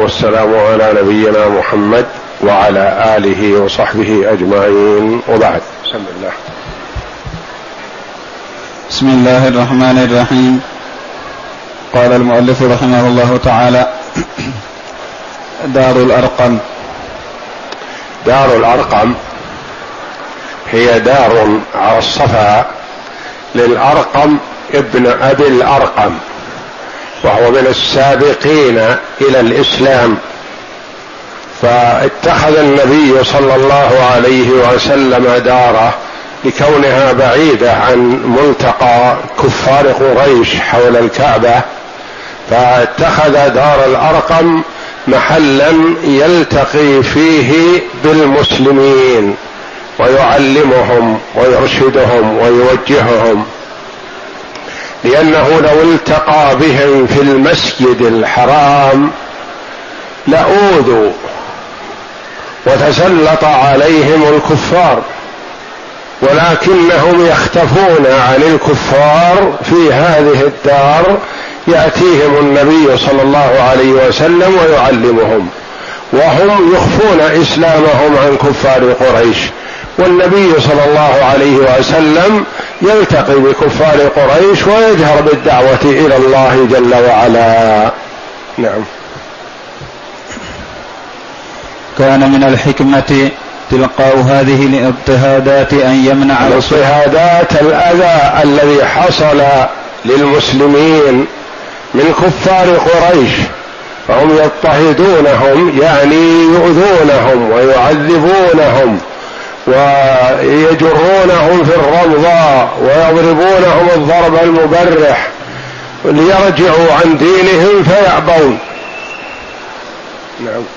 والسلام على نبينا محمد وعلى آله وصحبه أجمعين، وبعد. بسم الله الرحمن الرحيم. قال المؤلف رحمه الله تعالى: دار الأرقم. دار الأرقم هي دار على الصفا للأرقم ابن أبي الأرقم، وهو من السابقين إلى الإسلام، فاتخذ النبي صلى الله عليه وسلم داره لكونها بعيدة عن ملتقى كفار قريش حول الكعبة، فاتخذ دار الأرقم محلا يلتقي فيه بالمسلمين ويعلمهم ويرشدهم ويوجههم، لأنه لو التقى بهم في المسجد الحرام لأوذوا وتسلط عليهم الكفار، ولكنهم يختفون عن الكفار في هذه الدار، يأتيهم النبي صلى الله عليه وسلم ويعلمهم، وهم يخفون إسلامهم عن كفار قريش، والنبي صلى الله عليه وسلم يلتقي بكفار قريش ويجهر بالدعوة إلى الله جل وعلا. نعم. كان من الحكمة تلقاء هذه الاضطهادات أن يمنع الاضطهادات الأذى الذي حصل للمسلمين من كفار قريش، فهم يضطهدونهم يعني يؤذونهم ويعذبونهم ويجرونهم في الرمضاء ويضربونهم الضرب المبرح ليرجعوا عن دينهم فيأبون. نعم.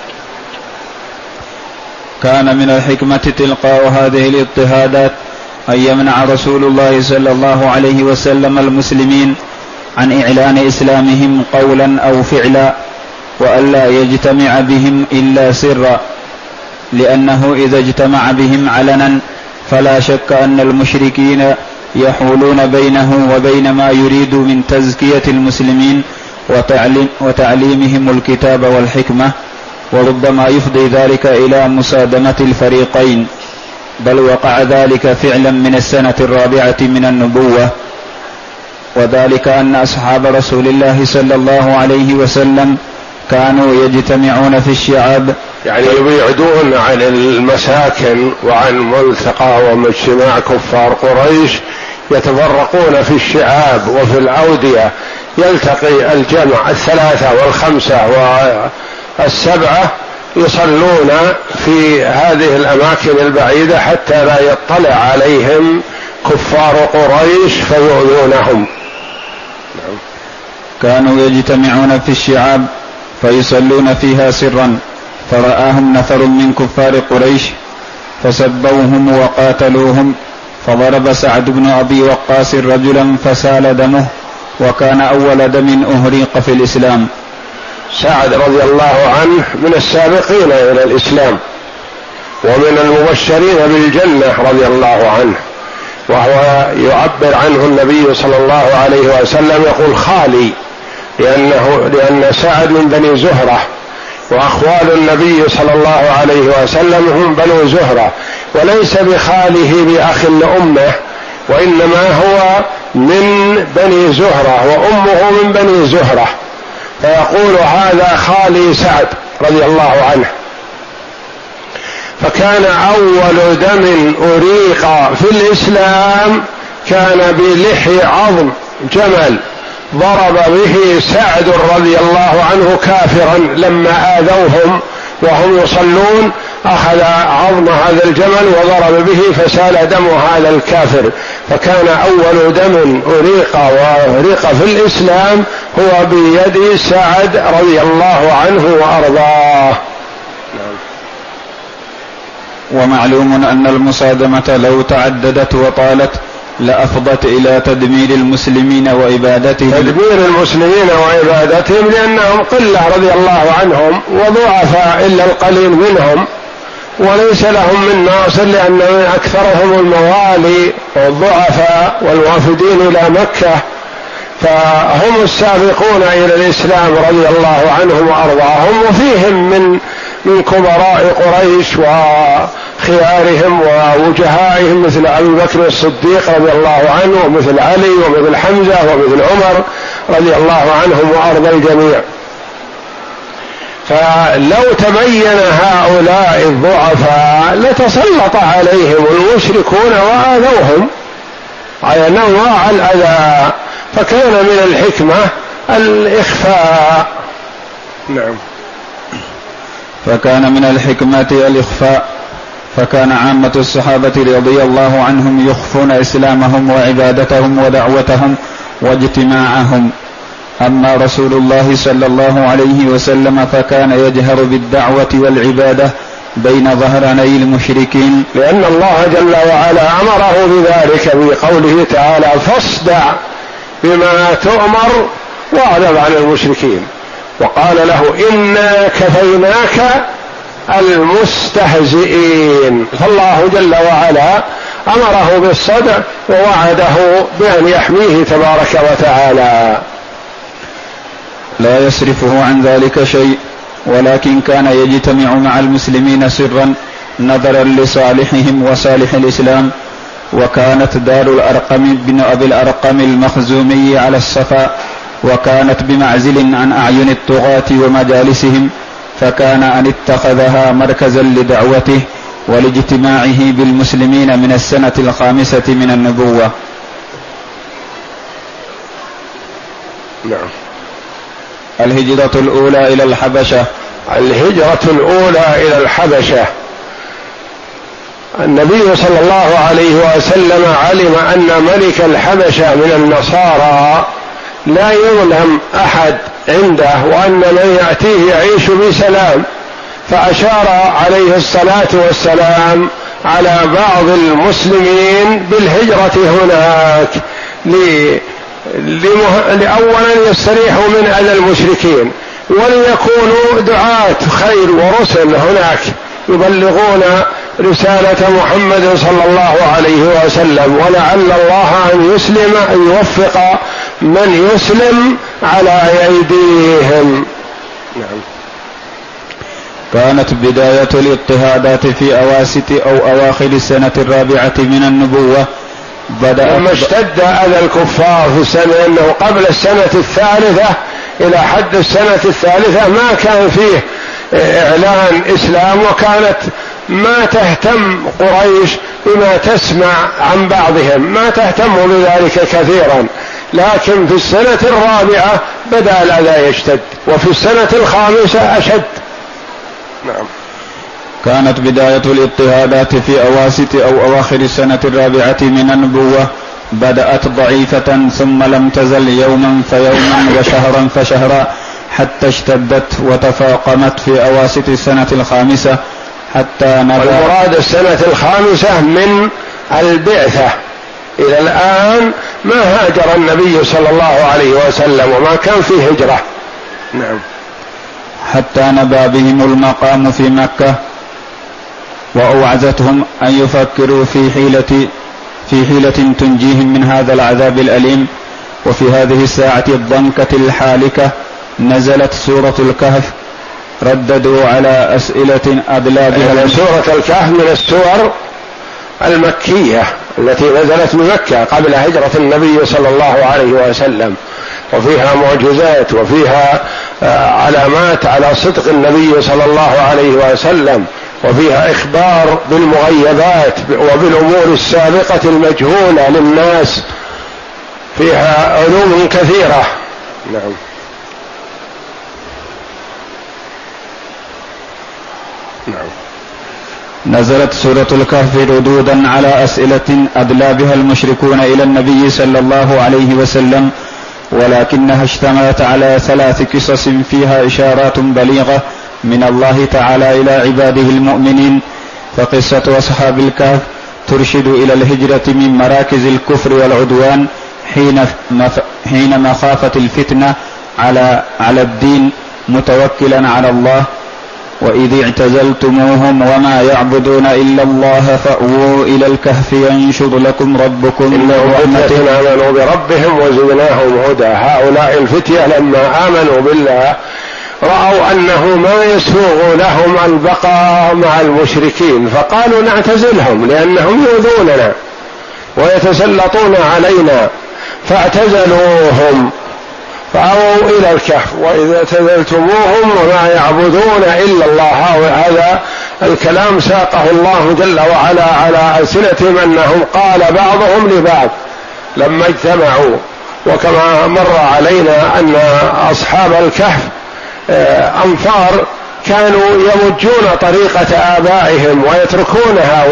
كان من الحكمة تلقاء هذه الاضطهادات أن يمنع رسول الله صلى الله عليه وسلم المسلمين عن إعلان إسلامهم قولا أو فعلا، وألا يجتمع بهم إلا سرا، لأنه إذا اجتمع بهم علنا فلا شك أن المشركين يحولون بينه وبين ما يريد من تزكية المسلمين وتعليمهم الكتاب والحكمة، وربما يفضي ذلك إلى مصادمة الفريقين، بل وقع ذلك فعلا من السنة 4 من النبوة، وذلك أن أصحاب رسول الله صلى الله عليه وسلم كانوا يجتمعون في الشعاب، يعني يبعدون عن المساكن وعن ملتقى ومجتمع كفار قريش، يتفرقون في الشعاب وفي الأودية، يلتقي الجمع 3 و5 و7 يصلون في هذه الأماكن البعيدة حتى لا يطلع عليهم كفار قريش فيؤذونهم. كانوا يجتمعون في الشعاب فيصلون فيها سرا، فرآهم نفر من كفار قريش فسبوهم وقاتلوهم، فضرب سعد بن أبي وقاص رجلا فسال دمه، وكان أول دم أهريق في الإسلام. سعد رضي الله عنه من السابقين إلى الإسلام ومن المبشرين بالجنة رضي الله عنه، وهو يعبر عنه النبي صلى الله عليه وسلم يقول خالي، لأن سعد من بني زهرة، وأخوال النبي صلى الله عليه وسلم هم بنو زهرة، وليس بخاله بأخ لأمه، وإنما هو من بني زهرة وأمه من بني زهرة، فيقول هذا خالي سعد رضي الله عنه. فكان أول دم أريق في الإسلام كان بلحي عظم جمل ضرب به سعد رضي الله عنه كافرا، لما آذوهم وهم يصلون أخذ عظم هذا الجمل وضرب به فسال دم هذا الكافر، فكان أول دم أريق في الإسلام هو بيد سعد رضي الله عنه وأرضاه. ومعلوم أن المصادمة لو تعددت وطالت لأفضت إلى تدمير المسلمين وإبادتهم، تدمير المسلمين وإبادتهم، لأنهم قلة رضي الله عنهم وضعفاء إلا القليل منهم، وليس لهم من ناصر، لأن أكثرهم الموالي والضعفاء والوافدين إلى مكة، فهم السابقون إلى الإسلام رضي الله عنهم وأرضاهم، وفيهم من كبراء قريش وخيارهم ووجهائهم مثل أبي بكر الصديق رضي الله عنه، ومثل علي، ومثل حمزة، ومثل عمر رضي الله عنهم وأرضى الجميع. فلو تبين هؤلاء الضعفاء لتسلط عليهم المشركون وآذوهم على نوع الأذى، فكان من الحكمة الإخفاء. نعم. فكان من الحكمة الإخفاء، فكان عامة الصحابة رضي الله عنهم يخفون إسلامهم وعبادتهم ودعوتهم واجتماعهم. أما رسول الله صلى الله عليه وسلم فكان يجهر بالدعوة والعبادة بين ظهراني المشركين، لأن الله جل وعلا أمره بذلك بقوله تعالى: فاصدع بما تؤمر واعرض عن المشركين، وقال له: إنا كفيناك المستهزئين. فالله جل وعلا أمره بالصدع ووعده بأن يحميه تبارك وتعالى. لا يصرفه عن ذلك شيء، ولكن كان يجتمع مع المسلمين سرا نظرا لصالحهم وصالح الإسلام. وكانت دار الأرقم بن أبي الأرقم المخزومي على الصفا، وكانت بمعزل عن أعين الطغاة ومجالسهم، فكان أن اتخذها مركزا لدعوته ولاجتماعه بالمسلمين من السنة 5 من النبوة. نعم. الهجرة الأولى إلى الحبشة. الهجرة الأولى إلى الحبشة، النبي صلى الله عليه وسلم علم أن ملك الحبشة من النصارى لا يظلم أحد عنده، وأن من يأتيه يعيش بسلام، فأشار عليه الصلاة والسلام على بعض المسلمين بالهجرة هناك لأولا يستريحوا من أذى المشركين، وليكونوا دعاة خير ورسل هناك يبلغون رسالة محمد صلى الله عليه وسلم، ولعل الله أن يوفق من يسلم على أيديهم. نعم. كانت بداية الاضطهادات في أواسط أو أواخر السنة 4 من النبوة. لما اشتد أذى الكفار في السنة، إنه قبل السنة 3 إلى حد السنة 3 ما كان فيه إعلان إسلام، وكانت ما تهتم قريش بما تسمع عن بعضهم، ما تهتم بذلك كثيرا، لكن في السنة 4 بدأ الأذى يشتد، وفي السنة 5 أشد. نعم. كانت بداية الاضطهادات في أواسط أو أواخر السنة 4 من النبوة، بدأت ضعيفة ثم لم تزل يوما فيوما وشهرا فشهرا، حتى اشتدت وتفاقمت في أواسط السنة 5 حتى نبى. والمراد السنة 5 من البعثة إلى الآن ما هاجر النبي صلى الله عليه وسلم، وما كان فيه هجرة. نعم. حتى نبى بهم المقام في مكة، وأوعزتهم أن يفكروا في حيلة تنجيهم من هذا العذاب الأليم. وفي هذه الساعة الضنكة الحالكة نزلت سورة الكهف، رددوا على أسئلة أدلى بها. سورة الكهف من السور المكية التي نزلت بمكة قبل هجرة النبي صلى الله عليه وسلم، وفيها معجزات، وفيها علامات على صدق النبي صلى الله عليه وسلم، وفيها إخبار بالمغيبات وبالأمور السابقة المجهولة للناس، فيها علوم كثيرة. نعم. نعم. نزلت سورة الكهف ردودا على أسئلة أدلى بها المشركون إلى النبي صلى الله عليه وسلم، ولكنها اشتملت على 3 قصص فيها إشارات بليغة من الله تعالى إلى عباده المؤمنين. فقصة أصحاب الكهف ترشد إلى الهجرة من مراكز الكفر والعدوان حين مخافة الفتنة على الدين، متوكلا على الله وإذ اعتزلتموهم وما يعبدون إلا الله فأووا إلى الكهف ينشر لكم ربكم إنهم فتية آمنوا بربهم وزدناهم هدى. هؤلاء الفتية لما آمنوا بالله رأوا أنه ما يسوغ لهم البقاء مع المشركين، فقالوا نعتزلهم لأنهم يؤذوننا ويتسلطون علينا، فاعتزلوهم فأووا إلى الكهف. وإذا اعتزلتموهم وما يعبدون إلا الله، هذا الكلام ساقه الله جل وعلا على ألسنتهم أنهم قال بعضهم لبعض لما اجتمعوا. وكما مر علينا أن أصحاب الكهف أنفار كانوا يمجون طريقة آبائهم ويتركونها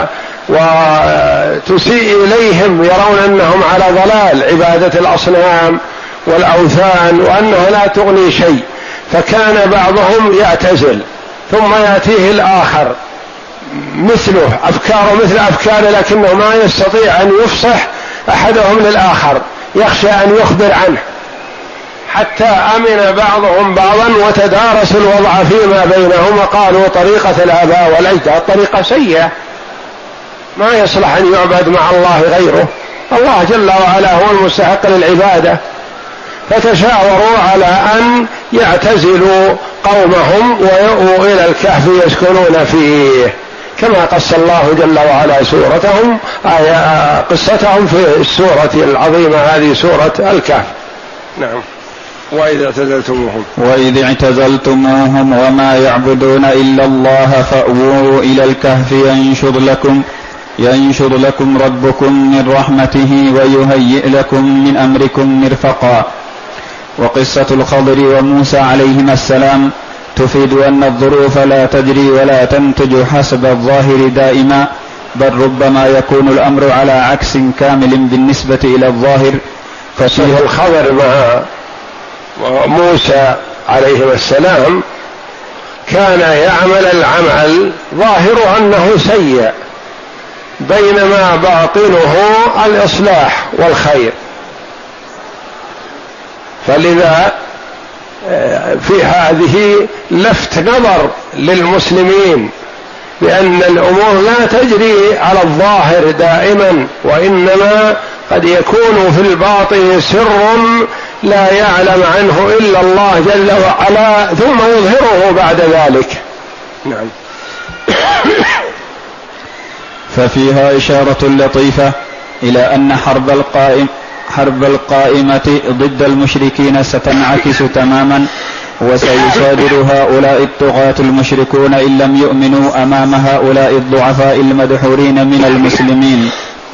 وتسيء إليهم، يرون أنهم على ضلال عبادة الأصنام والأوثان وأنها لا تغني شيء، فكان بعضهم يعتزل ثم يأتيه الآخر مثله أفكاره مثل أفكاره، لكنه ما يستطيع أن يفصح أحدهم للآخر، يخشى أن يخبر عنه، حتى أمن بعضهم بعضا وتدارسوا الوضع فيما بينهم وقالوا طريقة الآباء والأجداد طريقة سيئة ما يصلح أن يعبد مع الله غيره، الله جل وعلا هو المستحق للعبادة. فتشاوروا على أن يعتزلوا قومهم ويؤووا إلى الكهف يسكنون فيه، كما قص الله جل وعلا قصتهم في السورة العظيمة هذه سورة الكهف. نعم. وإذ اعتزلتموهم وما يعبدون إلا الله فأووا إلى الكهف ينشر لكم ربكم من رحمته ويهيئ لكم من أمركم مرفقا. وقصة الخضر وموسى عليهما السلام تفيد أن الظروف لا تجري ولا تنتج حسب الظاهر دائما، بل ربما يكون الأمر على عكس كامل بالنسبة إلى الظاهر. ففيه الخضر مع موسى عليهما السلام كان يعمل العمل ظاهر أنه سيء، بينما باطنه الإصلاح والخير. فلذا في هذه لفت نظر للمسلمين بأن الأمور لا تجري على الظاهر دائما، وإنما قد يكون في الباطن سر لا يعلم عنه إلا الله جل وعلا ثم يظهره بعد ذلك. نعم. ففيها إشارة لطيفة إلى أن حرب القائمة ضد المشركين ستنعكس تماما، وسيصادر هؤلاء الطغاة المشركون إن لم يؤمنوا أمام هؤلاء الضعفاء المدحورين من المسلمين.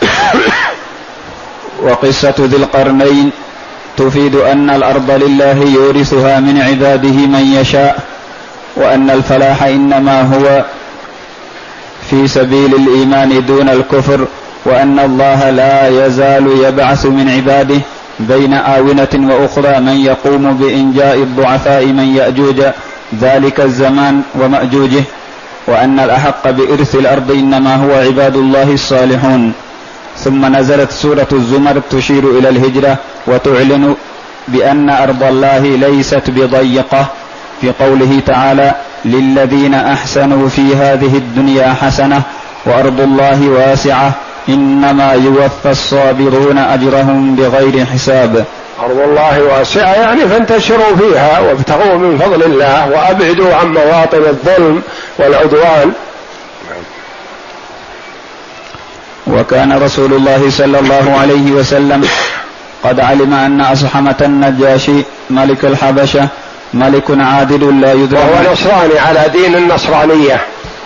وقصة ذي القرنين تفيد أن الأرض لله يورثها من عباده من يشاء، وأن الفلاح إنما هو في سبيل الإيمان دون الكفر، وأن الله لا يزال يبعث من عباده بين آونة وأخرى من يقوم بإنجاء الضعفاء من يأجوج ذلك الزمان ومأجوجه، وأن الأحق بإرث الأرض إنما هو عباد الله الصالحون. ثم نزلت سورة الزمر تشير إلى الهجرة وتعلن بأن أرض الله ليست بضيقة في قوله تعالى للذين أحسنوا في هذه الدنيا حسنة وأرض الله واسعة إنما يوفى الصابرون أجرهم بغير حساب. أرض الله واسعة يعني فانتشروا فيها وابتغوا من فضل الله وأبعدوا عن مواطن الظلم والعدوان. وكان رسول الله صلى الله عليه وسلم قد علم أن أصحمة النجاشي ملك الحبشة ملك عادل لا يظلم، وهو نصراني على دين النصرانية،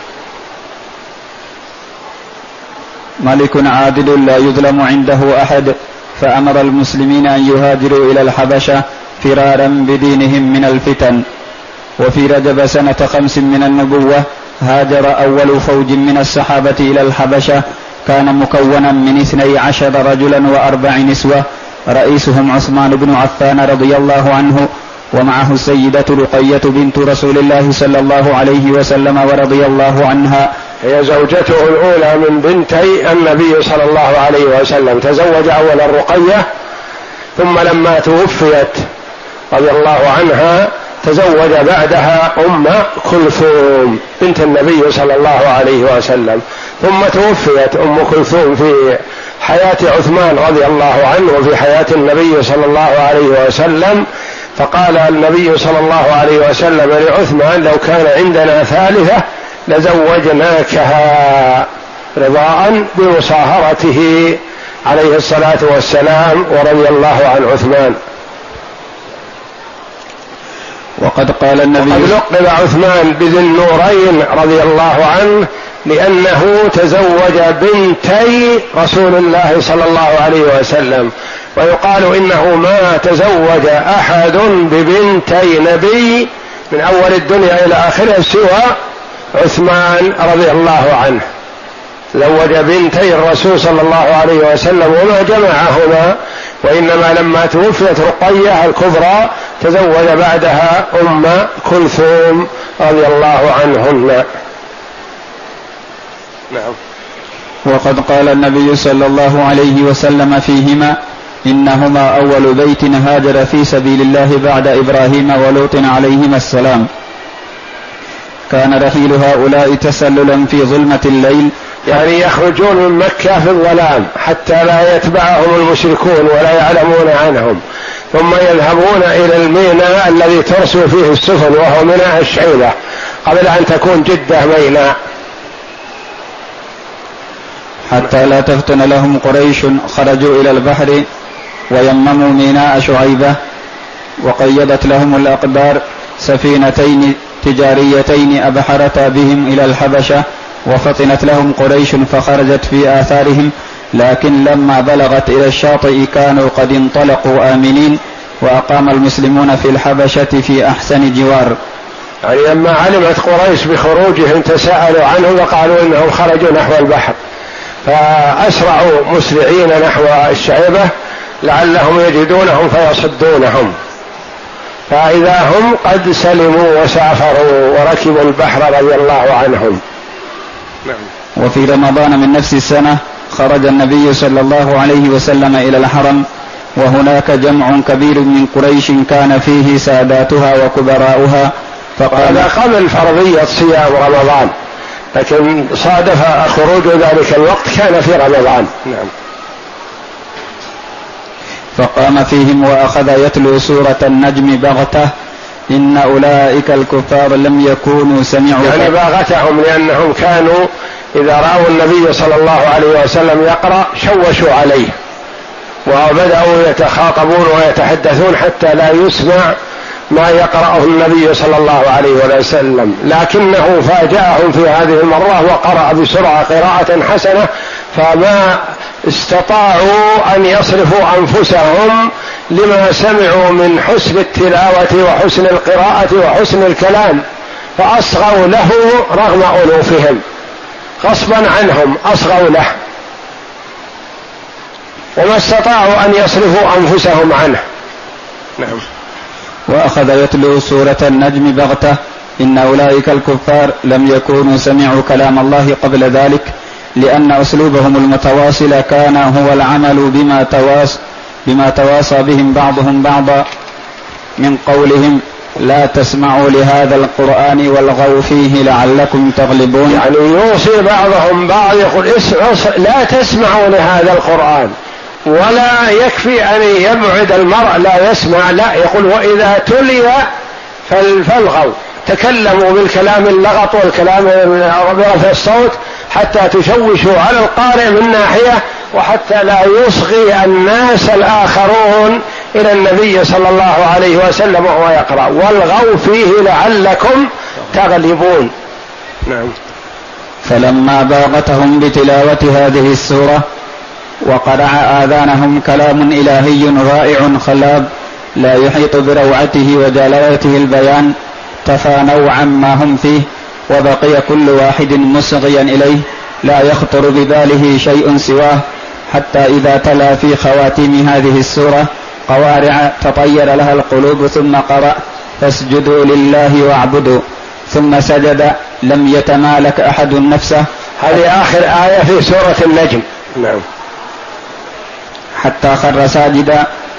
ملك عادل لا يظلم عنده أحد، فأمر المسلمين أن يهاجروا إلى الحبشة فرارا بدينهم من الفتن. وفي رجب سنة 5 من النبوة هاجر أول فوج من الصحابة إلى الحبشة، كان مكونا من 12 رجلا و4 نسوة، رئيسهم عثمان بن عفان رضي الله عنه، ومعه السيدة رقية بنت رسول الله صلى الله عليه وسلم ورضي الله عنها، هي زوجته الأولى من بنتي النبي صلى الله عليه وسلم. تزوج أولا رقية، ثم لما توفيت رضي الله عنها تزوج بعدها أم كلثوم بنت النبي صلى الله عليه وسلم، ثم توفيت أم كلثوم في حياة عثمان رضي الله عنه وفي حياة النبي صلى الله عليه وسلم، فقال النبي صلى الله عليه وسلم لعثمان: لو كان عندنا ثالثة لزوجناكها، رضاء بمصاهرته عليه الصلاة والسلام ورضي الله عن عثمان. وقد قال النبي وقد لقب عثمان بذي النورين رضي الله عنه لأنه تزوج بنتي رسول الله صلى الله عليه وسلم، ويقال إنه ما تزوج أحد ببنتي نبي من أول الدنيا إلى آخرها سوى عثمان رضي الله عنه، زوج بنتي الرسول صلى الله عليه وسلم وما جمعهما، وإنما لما توفيت رقية الكبرى تزوج بعدها أم كلثوم رضي الله عنهن. نعم. وقد قال النبي صلى الله عليه وسلم فيهما: إنهما أول بيت هاجر في سبيل الله بعد إبراهيم ولوط عليهما السلام. كان رحيل هؤلاء تسللا في ظلمة الليل، يعني يخرجون من مكة في الظلام حتى لا يتبعهم المشركون ولا يعلمون عنهم، ثم يذهبون إلى الميناء الذي ترسو فيه السفن وهو ميناء الشعيبة قبل أن تكون جدة ميناء، حتى لا تفتن لهم قريش. خرجوا إلى البحر ويمموا ميناء شعيبة، وقيدت لهم الأقدار سفينتين تجاريتين أبحرتا بهم إلى الحبشة، وفطنت لهم قريش فخرجت في آثارهم، لكن لما بلغت إلى الشاطئ كانوا قد انطلقوا آمنين، وأقام المسلمون في الحبشة في أحسن جوار. يعني لما علمت قريش بخروجهم تساءلوا عنهم وقالوا إنهم خرجوا نحو البحر، فأسرعوا مسرعين نحو الشعيبة لعلهم يجدونهم فيصدونهم، فإذا هم قد سلموا وسافروا وركبوا البحر رضي الله عنهم. وفي رمضان من نفس السنة خرج النبي صلى الله عليه وسلم إلى الحرم، وهناك جمع كبير من قريش كان فيه ساداتها وكبراؤها، هذا قبل فرضية صيام رمضان، لكن صادف خروج ذلك الوقت كان في رمضان. نعم. فقام فيهم وأخذ يتلو سورة النجم بغتة: إن أولئك الكفار لم يكونوا سمعوا، يعني باغتهم لأنهم كانوا إذا رأوا النبي صلى الله عليه وسلم يقرأ شوشوا عليه وبدأوا يتخاطبون ويتحدثون حتى لا يسمع ما يقرأه النبي صلى الله عليه وسلم، لكنه فاجأهم في هذه المرة وقرأ بسرعة قراءة حسنة، فما استطاعوا أن يصرفوا أنفسهم لما سمعوا من حسن التلاوة وحسن القراءة وحسن الكلام، فأصغوا له رغم أنوفهم، غصبا عنهم أصغوا له وما استطاعوا أن يصرفوا أنفسهم عنه. نعم. وأخذ يتلو سورة النجم بغتة: إن أولئك الكفار لم يكونوا سمعوا كلام الله قبل ذلك، لأن أسلوبهم المتواصل كان هو العمل بما تواصى بهم بعضهم بعضا من قولهم: لا تسمعوا لهذا القرآن والغوا فيه لعلكم تغلبون. يعني يوصي بعضهم بعض، يقول لا تسمعوا لهذا القرآن، ولا يكفي أن يبعد المرء لا يسمع، لا، يقول وإذا تلي فالغوا، تكلموا بالكلام اللغط والكلام برفع الصوت حتى تشوشوا على القارئ من ناحية، وحتى لا يصغي الناس الآخرون إلى النبي صلى الله عليه وسلم وهو يقرأ، والغوا فيه لعلكم تغلبون. نعم. فلما باغتهم بتلاوة هذه السورة وقرع آذانهم كلام إلهي رائع خلاب لا يحيط بروعته وجلالته البيان، تفانوا عما هم فيه، وبقي كل واحد مصغيا إليه لا يخطر بباله شيء سواه، حتى إذا تلا في خواتيم هذه السورة قوارع تطير لها القلوب، ثم قرأ: فاسجدوا لله واعبدوا، ثم سجد لم يتمالك أحد نفسه. هذه آخر آية في سورة النجم. نعم. حتى خر ساجدا،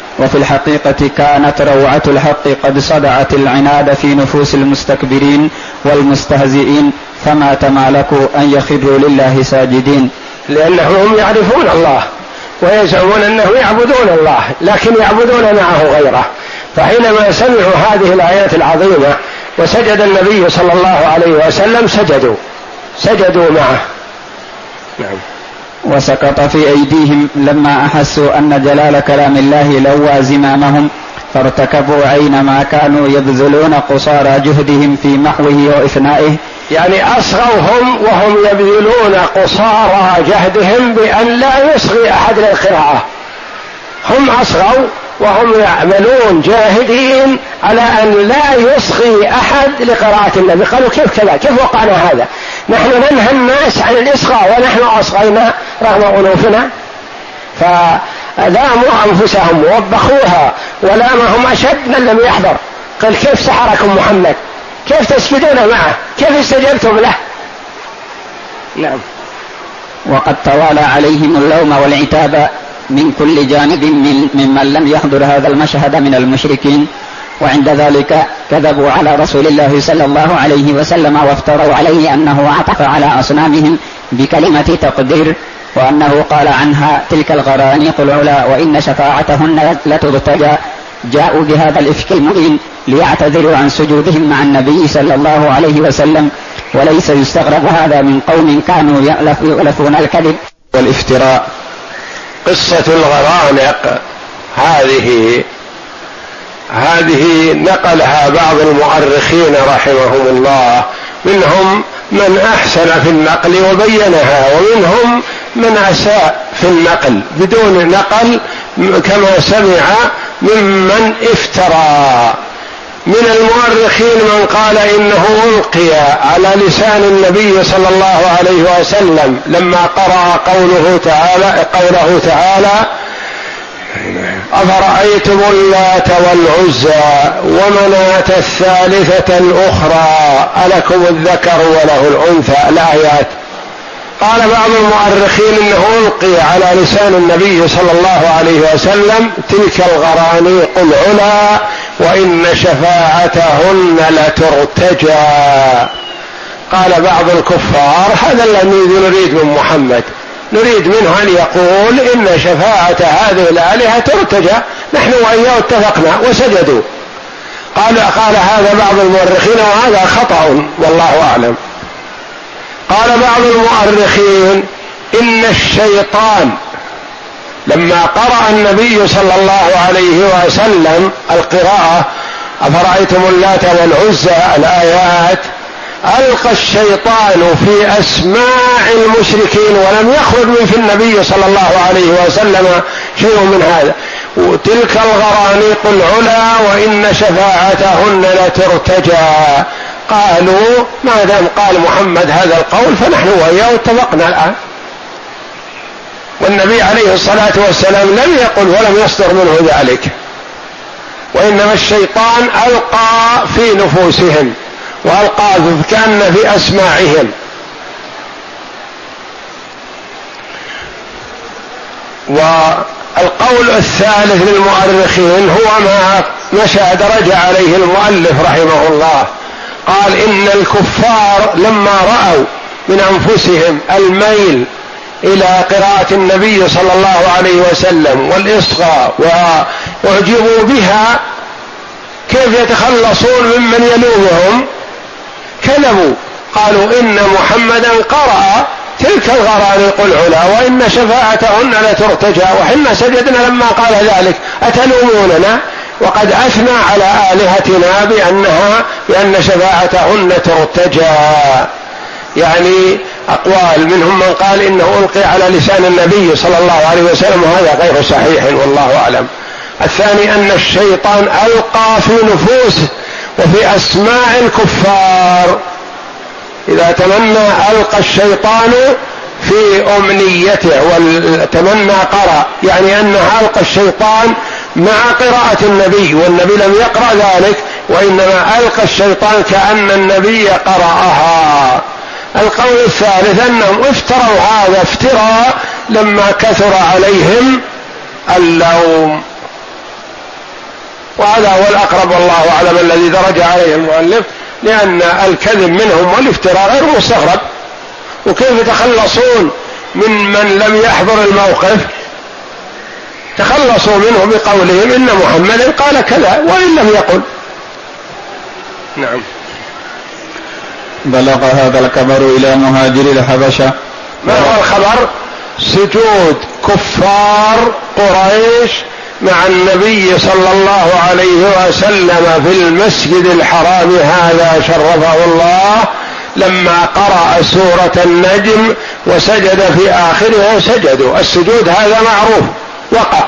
وفي الحقيقة كانت روعة الحق قد صدعت العناد في نفوس المستكبرين والمستهزئين، فما تمالكوا أن يخروا لله ساجدين، لأنهم يعرفون الله ويزعمون أنهم يعبدون الله، لكن يعبدون معه غيره. فحينما سمعوا هذه الآيات العظيمة وسجد النبي صلى الله عليه وسلم سجدوا معه. نعم. وسقط في أيديهم لما أحسوا أن جلال كلام الله لوى زمامهم، فارتكبوا عينما كانوا يبذلون قصارى جهدهم في محوه وإفنائه. يعني أصغوا هم وهم يبذلون قصارى جهدهم بأن لا يصغي أحد للقراءة، هم أصغوا وهم يعملون جاهدين على أن لا يصغي أحد لقراءة النبي. قالوا كيف كذا، كيف وقعنا هذا؟ نحن ننهى الناس عن الإصغاء ونحن أصغينا رغم أنوفنا. فلاموا أنفسهم ووبخوها ولامهم أشد من لم يحضر. قال كيف سحركم محمد، كيف تسجدون معه، كيف استجبتم له؟ نعم. وقد توالى عليهم اللوم والعتاب من كل جانب ممن لم يحضر هذا المشهد من المشركين، وعند ذلك كذبوا على رسول الله صلى الله عليه وسلم وافتروا عليه أنه عطف على أصنامهم بكلمة تقدير، وأنه قال عنها تلك الغرانيق العلا وإن شفاعتهن لترتجى. جاءوا بهذا الإفك المبين ليعتذروا عن سجودهم مع النبي صلى الله عليه وسلم، وليس يستغرب هذا من قوم كانوا يألفون الكذب والافتراء. قصة الغرانق هذه نقلها بعض المؤرخين رحمهم الله، منهم من أحسن في النقل وبينها، ومنهم من أساء في النقل بدون نقل كما سمع ممن افترى. من المؤرخين من قال إنه ألقي على لسان النبي صلى الله عليه وسلم لما قرأ قوله تعالى أفرأيتم اللات والعزى ومناة الثالثة الأخرى ألكم الذكر وله الأنثى، الآيات. قال بعض المؤرخين إنه ألقي على لسان النبي صلى الله عليه وسلم تلك الغرانيق العلا وإن شفاعتهن لترتجى. قال بعض الكفار هذا الذي نريد من محمد، نريد منه أن يقول إن شفاعة هذه الآلهة ترتجى، نحن وإياه اتفقنا وسجدوا. قال هذا بعض المؤرخين وهذا خطأ والله أعلم. قال بعض المؤرخين إن الشيطان لما قرأ النبي صلى الله عليه وسلم القراءة أفرأيتم اللات والعزى الآيات، ألقى الشيطان في أسماع المشركين ولم يخرج من في النبي صلى الله عليه وسلم شيء من هذا، وتلك الغرانيق العلا وإن شفاعتهن لترتجى. قالوا ما دام قال محمد هذا القول فنحن وإياه اتفقنا الآن. والنبي عليه الصلاة والسلام لم يقل ولم يصدر منه ذلك، وإنما الشيطان ألقى في نفوسهم وألقى كأن في أسماعهم. والقول الثالث للمؤرخين هو ما درج عليه المؤلف رحمه الله، قال إن الكفار لما رأوا من أنفسهم الميل إلى قراءة النبي صلى الله عليه وسلم والإصغاء وأعجبوا بها كيف يتخلصون ممن يلومهم؟ كذبوا، قالوا إن محمدا قرأ تلك الغرانيق العلا وإن شفاعتهن لترتجى وحنا سجدنا لما قال ذلك، أتلوموننا وقد أثنى على آلهتنا بأن شفاعتهن ترتجى. يعني أقوال منهم من قال إنه ألقي على لسان النبي صلى الله عليه وسلم وهذا غير صحيح والله أعلم. الثاني أن الشيطان ألقى في نفوس وفي أسماع الكفار، إذا تمنى ألقى الشيطان في أمنيته والتمنى قرأ، يعني أنه ألقى الشيطان مع قراءة النبي والنبي لم يقرأ ذلك، وإنما ألقى الشيطان كأن النبي قرأها. القول الثالث أنهم افتروا هذا افتراء لما كثر عليهم اللوم. وهذا هو الأقرب والله أعلم الذي درج عليه المؤلف، لأن الكذب منهم والافتراء غير مستغرب. وكيف يتخلصون من لم يحضر الموقف؟ تخلصوا منه بقولهم إن محمد قال كذا وإن لم يقل. نعم. بلغ هذا الخبر إلى مهاجر الحبشة. ما هو الخبر؟ سجود كفار قريش مع النبي صلى الله عليه وسلم في المسجد الحرام هذا شرفه الله، لما قرأ سورة النجم وسجد في آخرها سجدوا. السجود هذا معروف وقع،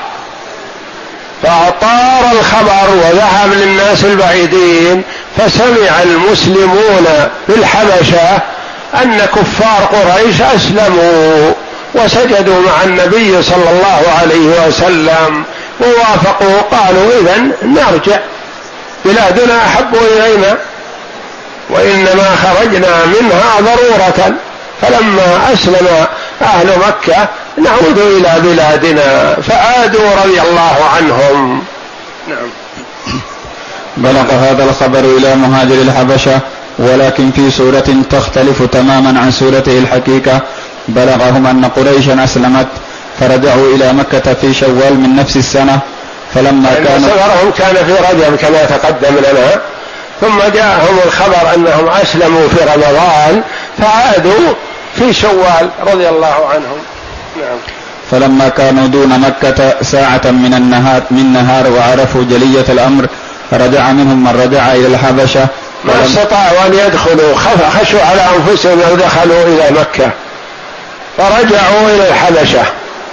فأطار الخبر وذهب للناس البعيدين، فسمع المسلمون في الحبشة أن كفار قريش أسلموا وسجدوا مع النبي صلى الله عليه وسلم ووافقوا. قالوا إذن نرجع، بلادنا أحب إلينا وإنما خرجنا منها ضرورة، فلما أسلم أهل مكة نعود إلى بلادنا، فعادوا رضي الله عنهم. نعم. بلغ هذا الخبر إلى مهاجر الحبشة، ولكن في سورة تختلف تماما عن سورته الحقيقة. بلغهم أن قريشا أسلمت فرجعوا إلى مكة في شوال من نفس السنة، فلما كان سفرهم كان في رجب كما تقدم لنا، ثم جاءهم الخبر أنهم أسلموا في رمضان فعادوا في شوال رضي الله عنهم. نعم. فلما كانوا دون مكة ساعة من نهار وعرفوا جلية الأمر رجع منهم من رجع إلى الحبشة، ما استطاعوا أن يدخلوا، خشوا على أنفسهم لو دخلوا إلى مكة فرجعوا إلى الحبشة.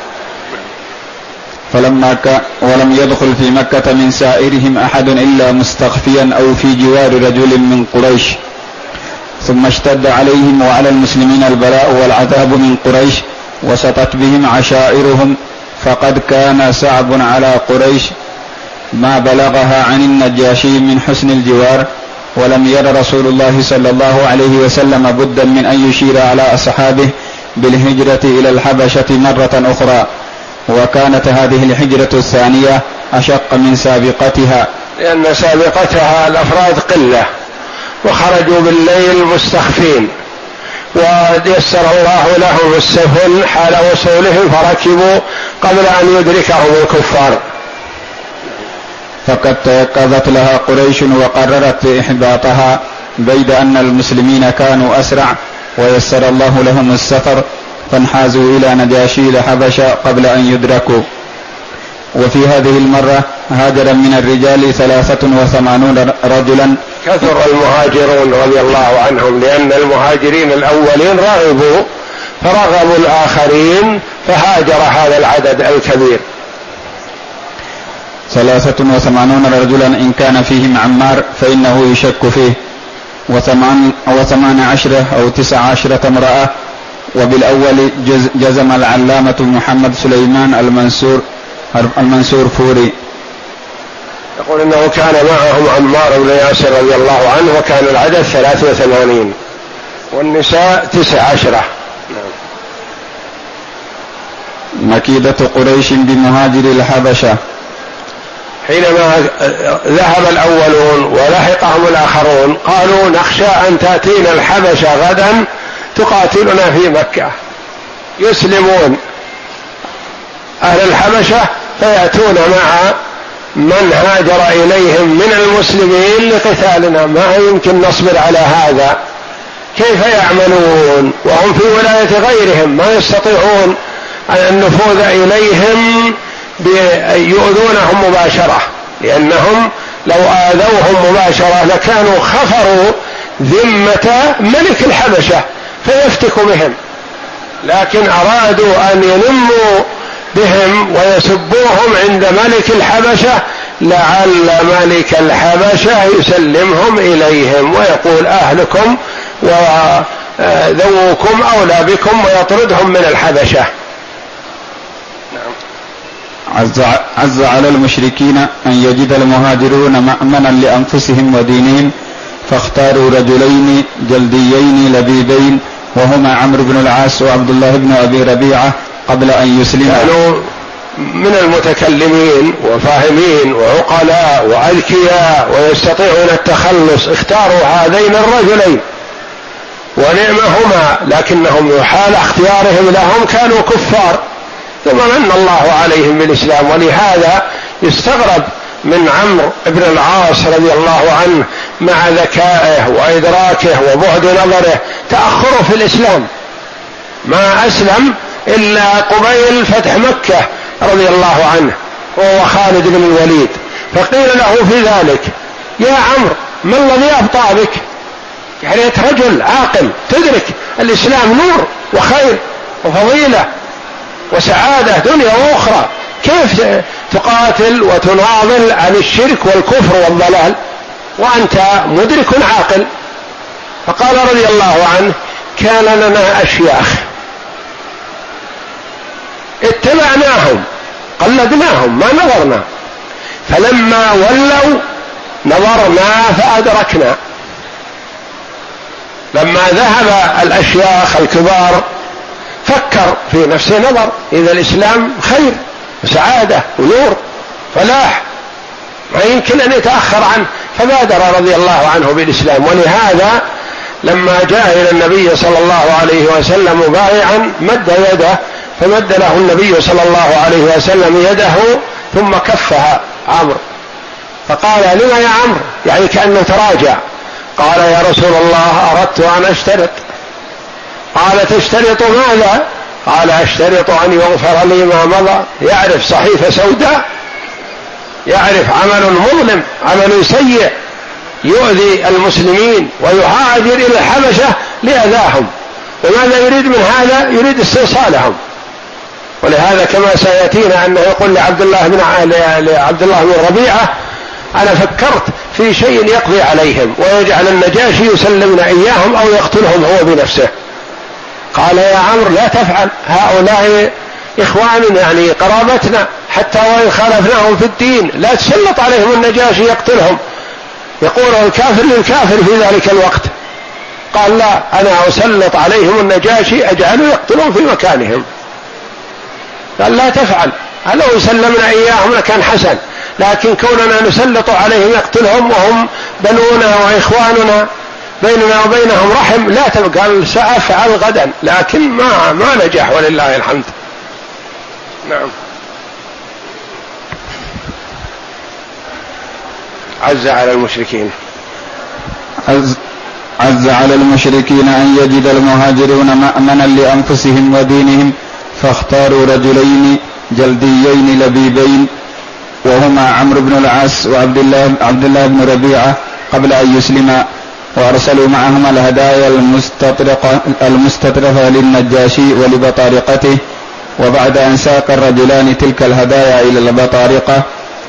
ولم يدخل في مكة من سائرهم أحد إلا مستخفيا أو في جوار رجل من قريش. ثم اشتد عليهم وعلى المسلمين البلاء والعذاب من قريش، وسطت بهم عشائرهم، فقد كان صعب على قريش ما بلغها عن النجاشي من حسن الجوار. ولم ير رسول الله صلى الله عليه وسلم بدا من أن يشير على أصحابه بالهجرة إلى الحبشة مرة أخرى، وكانت هذه الهجرة الثانية أشق من سابقتها، لأن سابقتها الأفراد قلة وخرجوا بالليل مستخفين، ويسر الله لهم السفن حال وصولهم فركبوا قبل أن يدركهم الكفار. فقد تيقظت لها قريش وقررت إحباطها، بيد أن المسلمين كانوا أسرع ويسر الله لهم السفر، فانحازوا إلى نجاشي الحبشة قبل أن يدركوا. وفي هذه المرة هاجر من الرجال 83 رجلا. كثر المهاجرون رضي الله عنهم، لأن المهاجرين الأولين رغبوا فرغبوا الآخرين فهاجر هذا العدد الكبير. 83 رجلا إن كان فيهم عمار فإنه يشك فيه، و18 أو 19 امرأة. وبالأول جزم العلامة محمد سليمان المنصور فوري، يقول إنه كان معهم عمار بن ياسر رضي الله عنه، وكان العدد 83 والنساء 19. مكيدة قريش بمهاجر الحبشة. حينما ذهب الأولون ولحقهم الآخرون قالوا نخشى أن تأتينا الحبشة غدا تقاتلنا في مكة، يسلمون أهل الحبشة فيأتون مع من هاجر إليهم من المسلمين لقتالنا، ما يمكن نصبر على هذا، كيف يعملون وهم في ولاية غيرهم ما يستطيعون النفوذ إليهم يؤذونهم مباشرة، لأنهم لو آذوهم مباشرة لكانوا خفروا ذمة ملك الحبشة فيفتك بهم، لكن أرادوا أن ينموا بهم ويسبوهم عند ملك الحبشة لعل ملك الحبشة يسلمهم إليهم ويقول أهلكم وذووكم أولى بكم ويطردهم من الحبشة. عز على المشركين أن يجد المهاجرون مأمنا لأنفسهم ودينهم، فاختاروا رجلين جلديين لبيبين وهما عمرو بن العاص وعبد الله بن أبي ربيعة قبل أن يسلموا. كانوا من المتكلمين وفاهمين وعقلاء وأذكياء ويستطيعون التخلص اختاروا هذين الرجلين ونعمهما، لكنهم يحال اختيارهم لهم كانوا كفار، ثم من الله عليهم بالإسلام. ولهذا يستغرب من عمرو بن العاص رضي الله عنه مع ذكائه وإدراكه وبعد نظره تأخره في الإسلام، ما أسلم إلا قبيل فتح مكة رضي الله عنه وهو خالد بن الوليد، فقيل له في ذلك: يا عمرو ما الذي أبطأ بك؟ يعني أنت رجل عاقل تدرك الإسلام نور وخير وفضيلة وسعادة دنيا وأخرى، كيف تقاتل وتناضل عن الشرك والكفر والضلال وأنت مدرك عاقل؟ فقال رضي الله عنه: كان لنا أشياخ اتبعناهم قلدناهم ما نظرنا، فلما ولوا نظرنا فأدركنا. لما ذهب الأشياخ الكبار فكر في نفسه، نظر إذا الإسلام خير وسعادة ونور فلاح ما يمكن أن يتأخر عنه، فبادر رضي الله عنه بالإسلام. ولهذا لما جاء إلى النبي صلى الله عليه وسلم مبايعا مد يده، فمد له النبي صلى الله عليه وسلم يده ثم كفها عمرو، فقال: لما يا عمرو؟ يعني كأنه تراجع. قال: يا رسول الله أردت أن أشترط. قال: تشترط ماذا؟ قال: أشترط أن يغفر لي ما مضى. يعرف صحيفة سوداء، يعرف عمل مظلم عمل سيء يؤذي المسلمين ويهاجر إلى الحبشة لأذاهم، وماذا يريد من هذا؟ يريد استئصالهم. ولهذا كما سيأتينا أنه يقول لعبد الله بن ربيعة: أنا فكرت في شيء يقضي عليهم ويجعل النجاشي يسلمنا إياهم أو يقتلهم هو بنفسه. قال: يا عمرو لا تفعل، هؤلاء إخواننا يعني قرابتنا، حتى وإن خالفناهم في الدين لا تسلط عليهم النجاشي يقتلهم، يقول الكافر للكافر في ذلك الوقت. قال: لا، أنا أسلط عليهم النجاشي أجعله يقتلهم في مكانهم. قال: لا تفعل، لو سلمنا إياهم لكان حسن، لكن كوننا نسلط عليهم يقتلهم وهم بنونا وإخواننا بيننا وبينهم رحم لا تبقى. قال: سأفعل غدا، لكن ما نجح ولله الحمد. نعم. عز على المشركين أن يجد المهاجرون مأمنا لأنفسهم ودينهم، فاختاروا رجلين جلديين لبيبين وهما عمرو بن العاص وعبد الله بن ربيعة قبل أن يسلما، وأرسلوا معهما الهدايا المستطرفة للنجاشي ولبطارقته. وبعد أن ساق الرجلان تلك الهدايا إلى البطارقة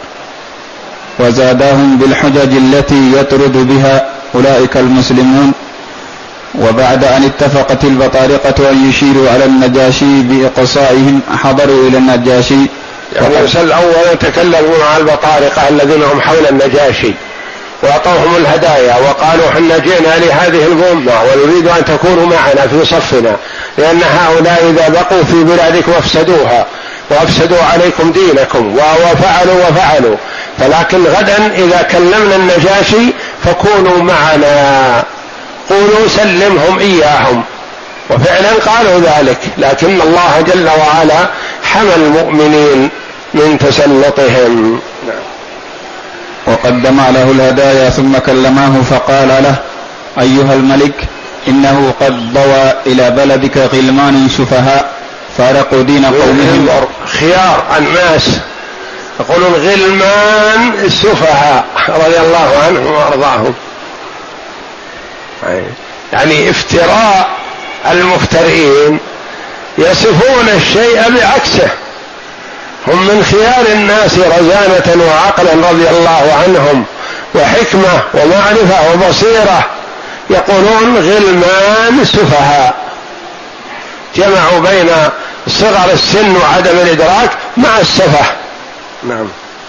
وزادهم بالحجج التي يطرد بها أولئك المسلمون، وبعد أن اتفقت البطارقة أن يشيروا على النجاشي بإقصائهم حضروا إلى النجاشي. يعني أولا تكلموا مع البطارقة الذين هم حول النجاشي وأعطوهم الهدايا وقالوا: حنا جئنا لهذه الأمة ونريد أن تكونوا معنا في صفنا، لأن هؤلاء إذا بقوا في بلادكم أفسدوها وأفسدوا عليكم دينكم وفعلوا، فلكن غدا إذا كلمنا النجاشي فكونوا معنا، قولوا سلمهم إياهم. وفعلا قالوا ذلك، لكن الله جل وعلا حمى المؤمنين من تسلطهم. وقدم له الهدايا ثم كلماه فقال له: أيها الملك، إنه قد ضوى إلى بلدك غلمان سفهاء فارقوا دين قومهم. خيار الناس يقولون غلمان السفهاء رضي الله عنهم وأرضاهم، يعني افتراء المفترئين يصفون الشيء بعكسه. هم من خيار الناس رزانة وعقلا رضي الله عنهم وحكمة ومعرفة وبصيرة، يقولون غلمان سفهاء، جمعوا بين صغر السن وعدم الإدراك مع السفه. نعم.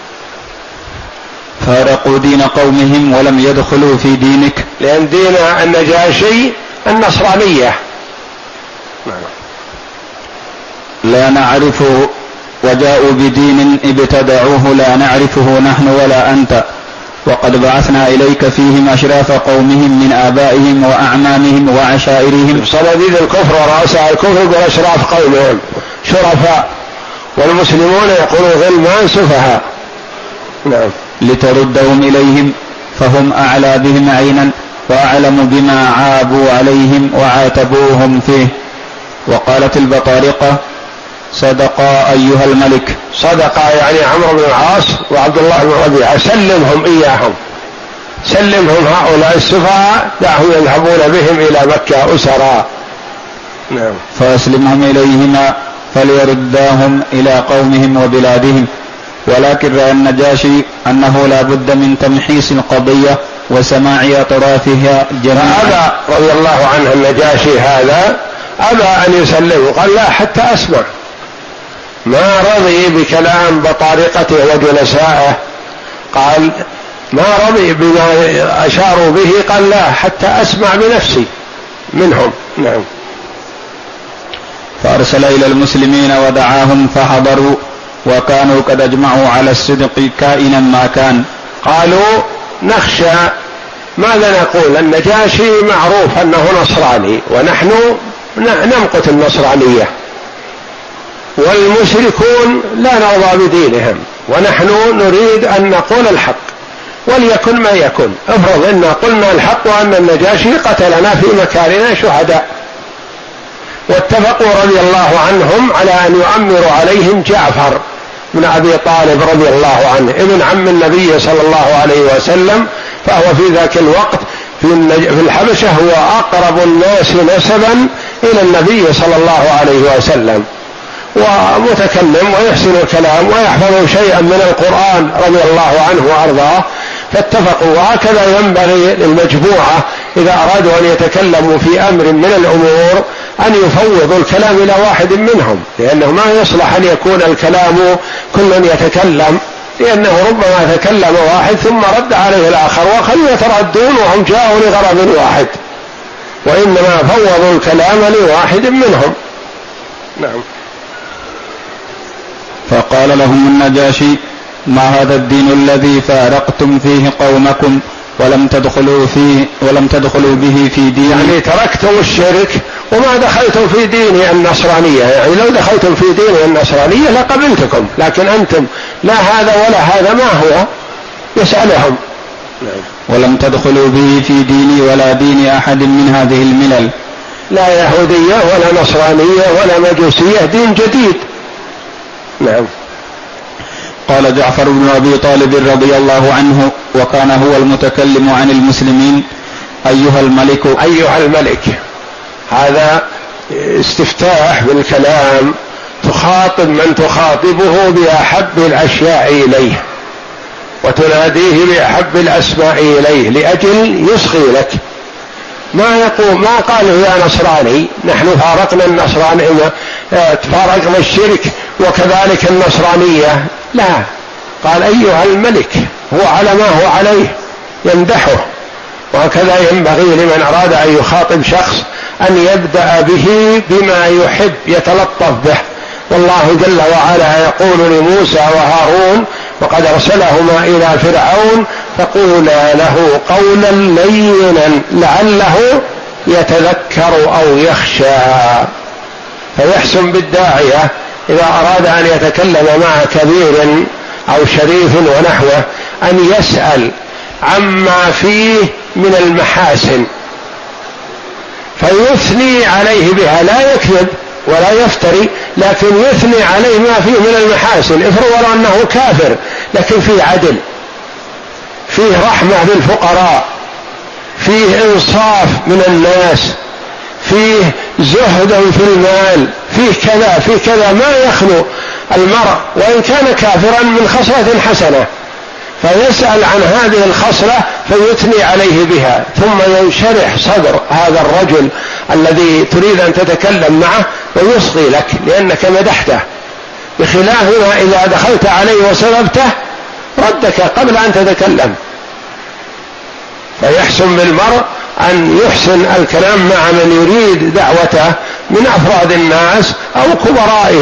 فارقوا دين قومهم ولم يدخلوا في دينك، لأن دين النجاشي النصرانية. لا نعرف وجاءوا بدين ابتدعوه لا نعرفه نحن ولا أنت، وقد بعثنا إليك فيهم أشراف قومهم من آبائهم وأعمامهم وعشائرهم. صناديد الكفر ورؤساء الكفر يقول أشراف قومهم شرفاء، والمسلمون يقولون غلمان سفهاء. نعم. لتردهم إليهم فهم أعلى بهم عينا وأعلم بما عابوا عليهم وعاتبوهم فيه. وقالت البطارقة: صدقا أيها الملك. صدقا يعني عمرو بن العاص وعبد الله بن ربيعة، سلمهم إياهم، سلمهم هؤلاء السفهاء، دعهم يذهبون بهم إلى مكة أسرا. نعم. فأسلمهم إليهما فليرداهم إلى قومهم وبلادهم. ولكن رأى النجاشي أنه لا بد من تمحيص القضية وسماع أطرافها جميعا. فأبى رضي الله عنه النجاشي هذا، أبى أن يسلمه، قال لا حتى أسمع. ما رضي بكلام بطارقته وجلسائه، قال ما رضي بما أشاروا به، قال لا حتى أسمع بنفسي منهم. نعم. فأرسل إلى المسلمين ودعاهم فحضروا، وكانوا قد أجمعوا على الصدق كائنا ما كان. قالوا نخشى ماذا نقول، النجاشي معروف أنه نصراني ونحن نمقت النصرانية، والمشركون لا نرضى بدينهم، ونحن نريد أن نقول الحق وليكن ما يكن. افرض إن قلنا الحق وأن النجاشي قتلنا في مكاننا شهداء. واتفقوا رضي الله عنهم على أن يؤمروا عليهم جعفر بن أبي طالب رضي الله عنه ابن عم النبي صلى الله عليه وسلم، فهو في ذاك الوقت في الحبشة هو أقرب الناس نسبا إلى النبي صلى الله عليه وسلم، ومتكلم ويحسن الكلام ويحفظ شيئا من القرآن رضي الله عنه وأرضاه. فاتفقوا، وهكذا ينبغي للمجموعة إذا أرادوا أن يتكلموا في أمر من الأمور أن يفوضوا الكلام إلى واحد منهم، لأنه ما يصلح أن يكون الكلام كل يتكلم، لأنه ربما تكلم واحد ثم رد عليه الآخر وخلوا يتردون وهم جاءوا لغرض واحد، وإنما فوضوا الكلام لواحد منهم. نعم. فقال لهم النجاشي: ما هذا الدين الذي فارقتم فيه قومكم ولم تدخلوا به في دين؟ يعني تركتم الشرك وما دخلتم في دين النصرانية، يعني لو دخلتم في دين النصرانية لقبلتكم، لكن أنتم لا هذا ولا هذا، ما هو؟ يسألهم. ولم تدخلوا به في ديني ولا دين أحد من هذه الملل، لا يهودية ولا نصرانية ولا مجوسية، دين جديد. نعم. قال جعفر بن أبي طالب رضي الله عنه، وكان هو المتكلم عن المسلمين: أيها الملك. أيها الملك هذا استفتاح بالكلام، تخاطب من تخاطبه بأحب الأشياء إليه وتناديه بأحب الأسماء إليه لأجل يصغي لك. ما قالوا يا نصراني، نحن فارقنا النصرانية، فارقنا الشرك وكذلك النصرانية، لا، قال أيها الملك، هو على ما هو عليه يمدحه. وهكذا ينبغي لمن أراد أن يخاطب شخص أن يبدأ به بما يحب يتلطف به. والله جل وعلا يقول لموسى وهارون: وقد أرسلهما إلى فرعون فقولا له قولا لينا لعله يتذكر أو يخشى. فيحسن بالداعية إذا أراد أن يتكلم مع كبير أو شريف ونحوه أن يسأل عما فيه من المحاسن فيثني عليه بها، لا يكذب ولا يفتري، لكن يثني عليه ما فيه من المحاسن. افرضوا أنه كافر لكن فيه عدل، فيه رحمة بالفقراء، فيه إنصاف من الناس، فيه زهد في المال، فيه كذا فيه كذا، ما يخلو المرء وإن كان كافرا من خصلة حسنة، فيسأل عن هذه الخصلة فيثني عليه بها، ثم ينشرح صدر هذا الرجل الذي تريد أن تتكلم معه ويصغي لك لأنك مدحته، بخلاف ما إذا دخلت عليه وسببته ردك قبل أن تتكلم. فيحسن بالمرء أن يحسن الكلام مع من يريد دعوته من أفراد الناس أو كبرائهم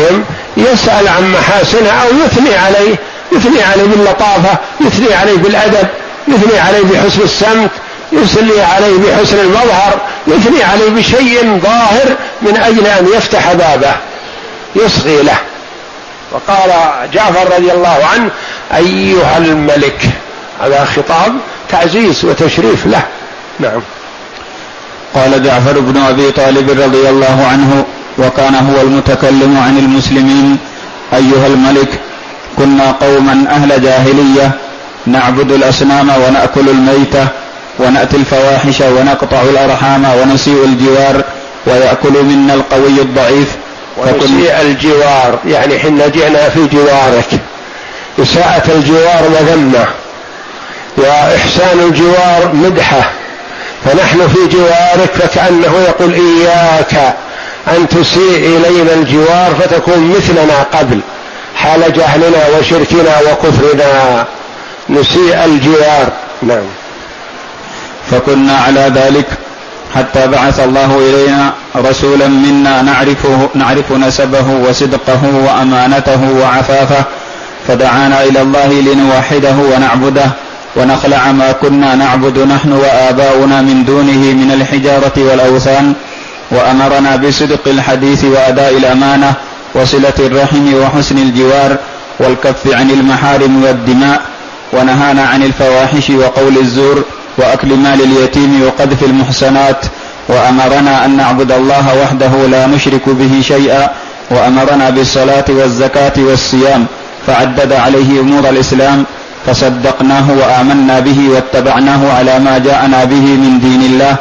يسأل عن محاسنه أو يثني عليه باللطافة، يثني عليه بالأدب، يثني عليه بحسن السمت، يثني عليه بحسن المظهر، يثني عليه بشيء ظاهر من أجل أن يفتح بابه يصغي له. وقال جعفر رضي الله عنه أيها الملك، هذا خطاب تعزيز وتشريف له. نعم. قال جعفر بن أبي طالب رضي الله عنه وكان هو المتكلم عن المسلمين: أيها الملك، كنا قوما أهل جاهلية نعبد الأصنام ونأكل الميتة ونأتي الفواحش ونقطع الأرحام ونسيء الجوار ويأكل منا القوي الضعيف. ونسيء الجوار يعني حين جئنا في جوارك، إساءة الجوار مذمة وإحسان الجوار مدحة، فنحن في جوارك فكأنه يقول إياك أن تسيء إلينا الجوار فتكون مثلنا قبل حال جهلنا وشركنا وكفرنا، نسيء الجوار. نعم. فكنا على ذلك حتى بعث الله إلينا رسولا منا نعرف نسبه وصدقه وأمانته وعفافه، فدعانا إلى الله لنوحده ونعبده ونخلع ما كنا نعبد نحن وآباؤنا من دونه من الحجارة والأوثان، وأمرنا بصدق الحديث وأداء الأمانة وصلة الرحم وحسن الجوار والكف عن المحارم والدماء، ونهانا عن الفواحش وقول الزور وأكل مال اليتيم وقذف المحسنات، وأمرنا أن نعبد الله وحده لا نشرك به شيئا، وأمرنا بالصلاة والزكاة والصيام، فعدد عليه أمور الإسلام فصدقناه وآمنا به واتبعناه على ما جاءنا به من دين الله،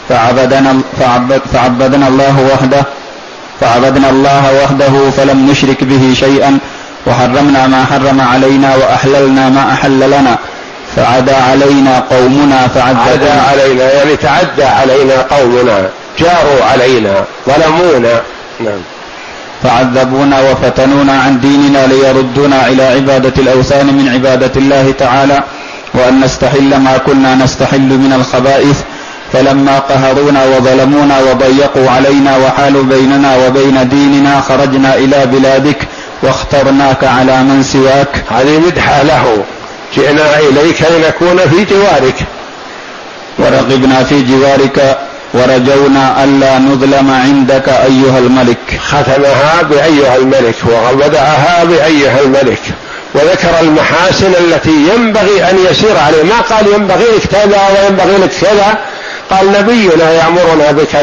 فعبدنا الله وحده فلم نشرك به شيئا، وحرمنا ما حرم علينا وأحللنا ما أحل لنا، فعدا علينا قومنا عدا علينا يعني تعدى علينا قومنا، جاروا علينا ظلمونا. نعم. فعذبونا وفتنونا عن ديننا ليردونا إلى عبادة الأوثان من عبادة الله تعالى، وأن نستحل ما كنا نستحل من الخبائث، فلما قهرونا وظلمونا وضيقوا علينا وحالوا بيننا وبين ديننا خرجنا إلى بلادك واخترناك على من سواك. هذه مدحة له، جئنا إليك لنكون في جوارك ورغبنا في جوارك ورجونا ألا نظلم عندك أيها الملك. ختمها بأيها الملك وبدأها بأيها الملك، وذكر المحاسن التي ينبغي أن يسير عليه، ما قال ينبغي لك كذا وينبغي لك كذا، قال نبينا يأمرنا بكذا